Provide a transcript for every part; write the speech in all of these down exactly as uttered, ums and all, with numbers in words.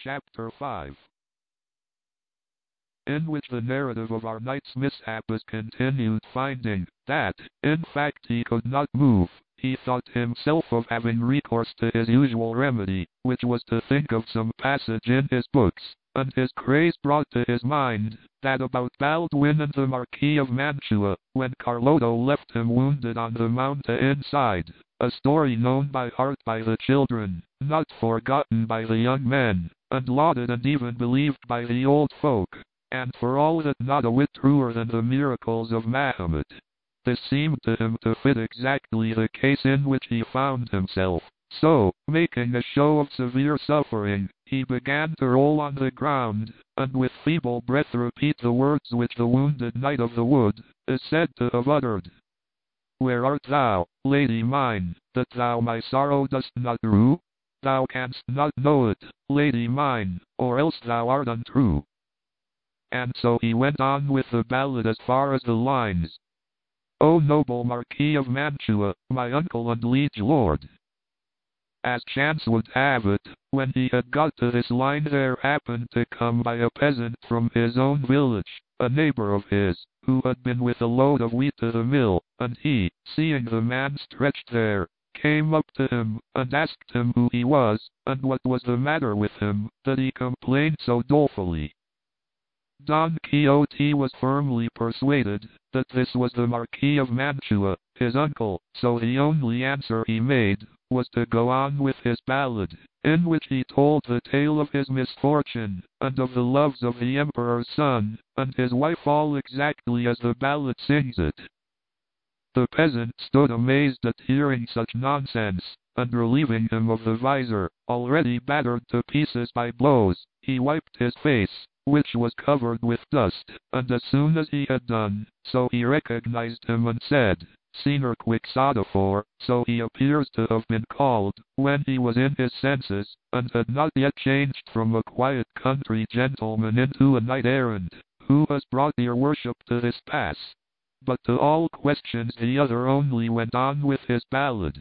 Chapter five, in which the narrative of our knight's mishap is continued, finding that, in fact, he could not move. He thought himself of having recourse to his usual remedy, which was to think of some passage in his books, and his craze brought to his mind that about Baldwin and the Marquis of Mantua, when Carloto left him wounded on the mountain side, a story known by heart by the children, not forgotten by the young men, and lauded and even believed by the old folk, and for all that not a whit truer than the miracles of Mahomet. This seemed to him to fit exactly the case in which he found himself. So, making a show of severe suffering, he began to roll on the ground, and with feeble breath repeat the words which the wounded Knight of the Wood is said to have uttered. Where art thou, lady mine, that thou my sorrow dost not rue? Thou canst not know it, lady mine, or else thou art untrue. And so he went on with the ballad as far as the lines, O noble Marquis of Mantua, my uncle and liege lord. As chance would have it, when he had got to this line there happened to come by a peasant from his own village, a neighbor of his, who had been with a load of wheat to the mill, and he, seeing the man stretched there, came up to him, and asked him who he was, and what was the matter with him, that he complained so dolefully. Don Quixote was firmly persuaded that this was the Marquis of Mantua, his uncle, so the only answer he made was to go on with his ballad, in which he told the tale of his misfortune, and of the loves of the emperor's son, and his wife all exactly as the ballad sings it. The peasant stood amazed at hearing such nonsense, and relieving him of the visor, already battered to pieces by blows, he wiped his face, which was covered with dust, and as soon as he had done so he recognized him and said, Señor Quixada, so he appears to have been called, when he was in his senses, and had not yet changed from a quiet country gentleman into a knight-errant, who has brought your worship to this pass. But to all questions the other only went on with his ballad.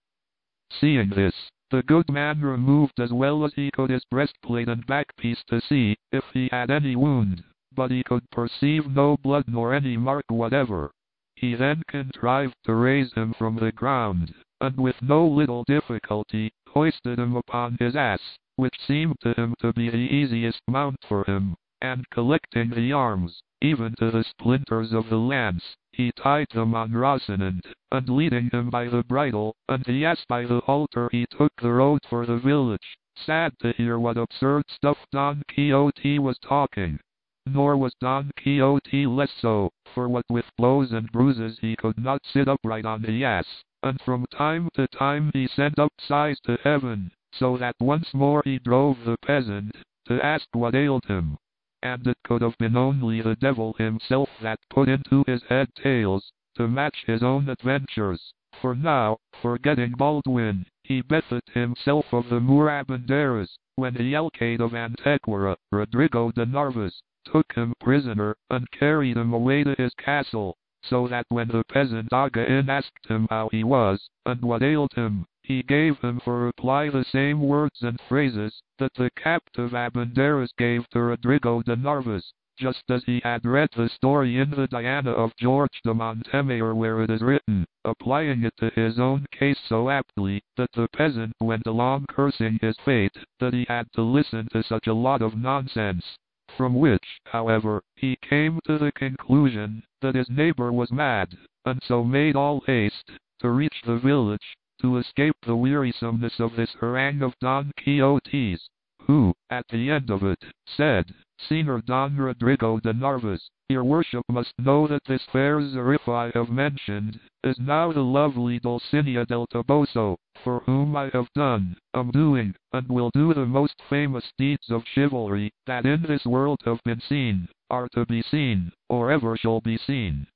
Seeing this, the good man removed as well as he could his breastplate and backpiece to see if he had any wound, but he could perceive no blood nor any mark whatever. He then contrived to raise him from the ground, and with no little difficulty hoisted him upon his ass, which seemed to him to be the easiest mount for him, and collecting the arms, even to the splinters of the lance, he tied them on Rocinante, and leading him by the bridle, and the ass by the halter, he took the road for the village, sad to hear what absurd stuff Don Quixote was talking. Nor was Don Quixote less so, for what with blows and bruises he could not sit upright on the ass, and from time to time he sent up sighs to heaven, so that once more he drove the peasant to ask what ailed him. And it could have been only the devil himself that put into his head tales to match his own adventures, for now, forgetting Baldwin, he bethought himself of the Moor Abanderas, when the Alcalde of Antequera, Rodrigo de Narvaez, took him prisoner, and carried him away to his castle, so that when the peasant Again asked him how he was, and what ailed him, he gave him for reply the same words and phrases that the captive Abanderas gave to Rodrigo de Narvaez, just as he had read the story in the Diana of George de Montemayor, where it is written, applying it to his own case so aptly that the peasant went along cursing his fate that he had to listen to such a lot of nonsense. From which, however, he came to the conclusion that his neighbor was mad, and so made all haste to reach the village, to escape the wearisomeness of this harangue of Don Quixote's, who, at the end of it, said, Señor Don Rodrigo de Narvaez, your worship must know that this fair Zariffa I have mentioned is now the lovely Dulcinea del Toboso, for whom I have done, am doing, and will do the most famous deeds of chivalry that in this world have been seen, are to be seen, or ever shall be seen.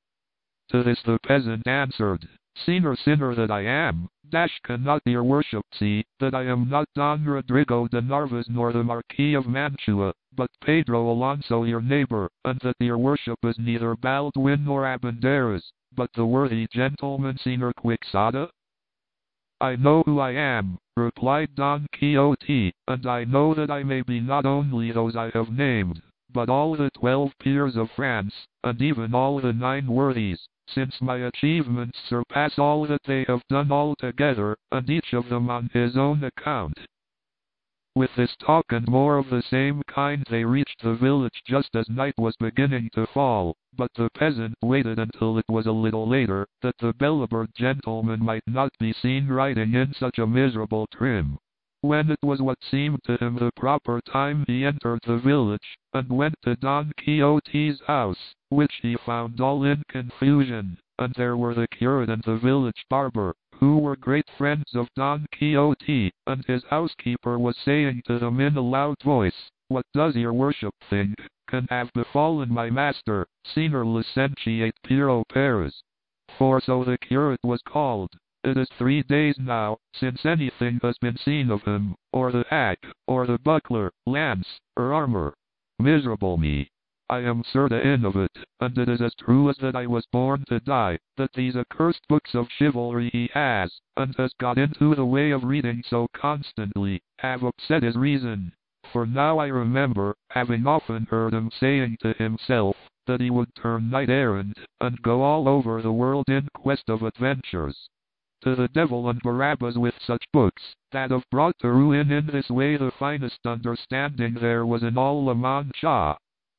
To this the peasant answered, Sinner, sinner that I am, dash cannot your worship see that I am not Don Rodrigo de Narvaez nor the Marquis of Mantua, but Pedro Alonso your neighbor, and that your worship is neither Baldwin nor Abanderas, but the worthy gentleman Señor Quixada? I know who I am, replied Don Quixote, and I know that I may be not only those I have named, but all the twelve peers of France, and even all the nine worthies, since my achievements surpass all that they have done altogether, and each of them on his own account. With this talk and more of the same kind they reached the village just as night was beginning to fall, but the peasant waited until it was a little later, that the Bellabird gentleman might not be seen riding in such a miserable trim. When it was what seemed to him the proper time, he entered the village, and went to Don Quixote's house, which he found all in confusion, and there were the curate and the village barber, who were great friends of Don Quixote, and his housekeeper was saying to them in a loud voice, "What does your worship think can have befallen my master, Señor Licentiate Pero Perez?" For so the curate was called. "It is three days now, since anything has been seen of him, or the hack, or the buckler, lance, or armor. Miserable me! I am certain of it, and it is as true as that I was born to die, that these accursed books of chivalry he has, and has got into the way of reading so constantly, have upset his reason. For now I remember, having often heard him saying to himself, that he would turn knight-errant, and go all over the world in quest of adventures. To the devil and Barabbas with such books, that have brought to ruin in this way the finest understanding there was in all La Mancha."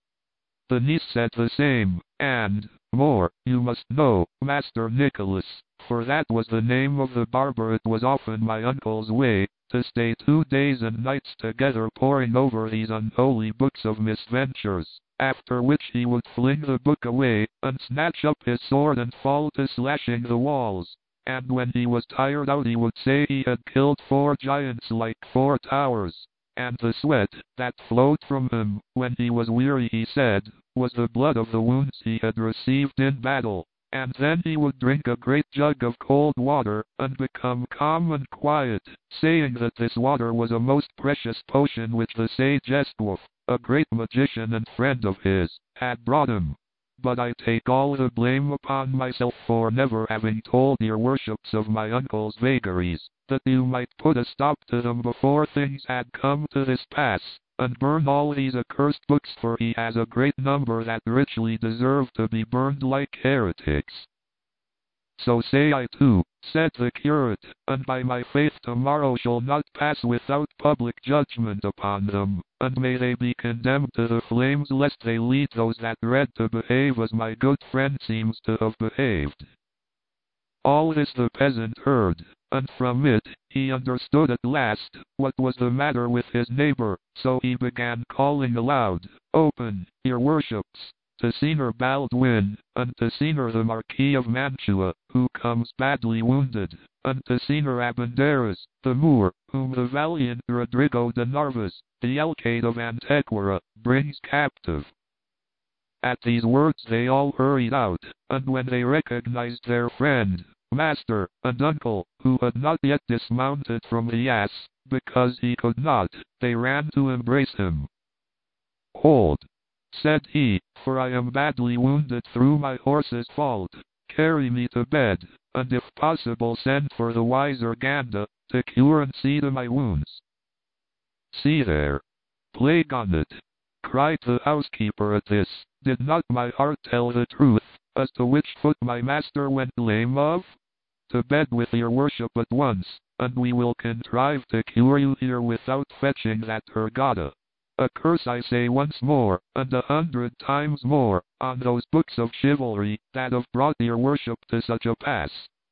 The niece said the same, and, more, you must know, Master Nicholas, for that was the name of the barber. It was often my uncle's way, to stay two days and nights together poring over these unholy books of misadventures, after which he would fling the book away, and snatch up his sword and fall to slashing the walls. And when he was tired out he would say he had killed four giants like four towers. And the sweat that flowed from him, when he was weary, he said, was the blood of the wounds he had received in battle. And then he would drink a great jug of cold water, and become calm and quiet, saying that this water was a most precious potion which the sage Estwulf, a great magician and friend of his, had brought him. But I take all the blame upon myself for never having told your worships of my uncle's vagaries, that you might put a stop to them before things had come to this pass, and burn all these accursed books, for he has a great number that richly deserve to be burned like heretics." "So say I too," said the curate, "and by my faith tomorrow shall not pass without public judgment upon them, and may they be condemned to the flames, lest they lead those that read to behave as my good friend seems to have behaved." All this the peasant heard, and from it, he understood at last, what was the matter with his neighbor, so he began calling aloud, "Open, your worships, to Señor Baldwin, and to Señor the Marquis of Mantua, who comes badly wounded, and to Señor Abanderas, the Moor, whom the valiant Rodrigo de Narvaez, the Alcalde of Antequera, brings captive." At these words they all hurried out, and when they recognized their friend, master, and uncle, who had not yet dismounted from the ass, because he could not, they ran to embrace him. "Hold," said he, "for I am badly wounded through my horse's fault. Carry me to bed, and if possible send for the wise Urganda, to cure and see to my wounds." "See there! Plague on it!" cried the housekeeper at this. "Did not my heart tell the truth, as to which foot my master went lame of? To bed with your worship at once, and we will contrive to cure you here without fetching that Urgada. A curse, I say once more, and a hundred times more, on those books of chivalry, that have brought your worship to such a pass."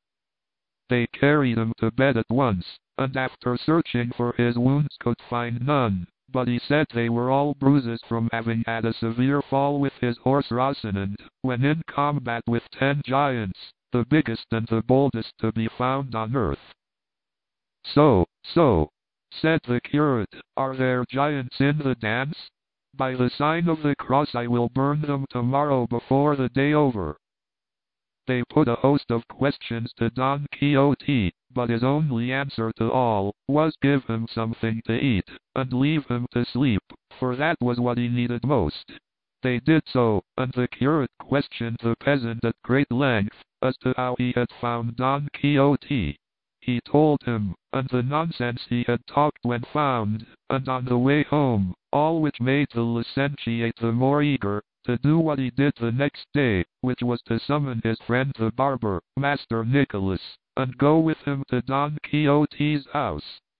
They carried him to bed at once, and after searching for his wounds could find none, but he said they were all bruises from having had a severe fall with his horse Rocinante, when in combat with ten giants, the biggest and the boldest to be found on earth. "So, so," said the curate, "are there giants in the dance? By the sign of the cross I will burn them tomorrow before the day over." They put a host of questions to Don Quixote, but his only answer to all was give him something to eat, and leave him to sleep, for that was what he needed most. They did so, and the curate questioned the peasant at great length, as to how he had found Don Quixote. he told him, and the nonsense he had talked when found, and on the way home, all which made the licentiate the more eager to do what he did the next day, which was to summon his friend the barber, Master Nicholas, and go with him to Don Quixote's house.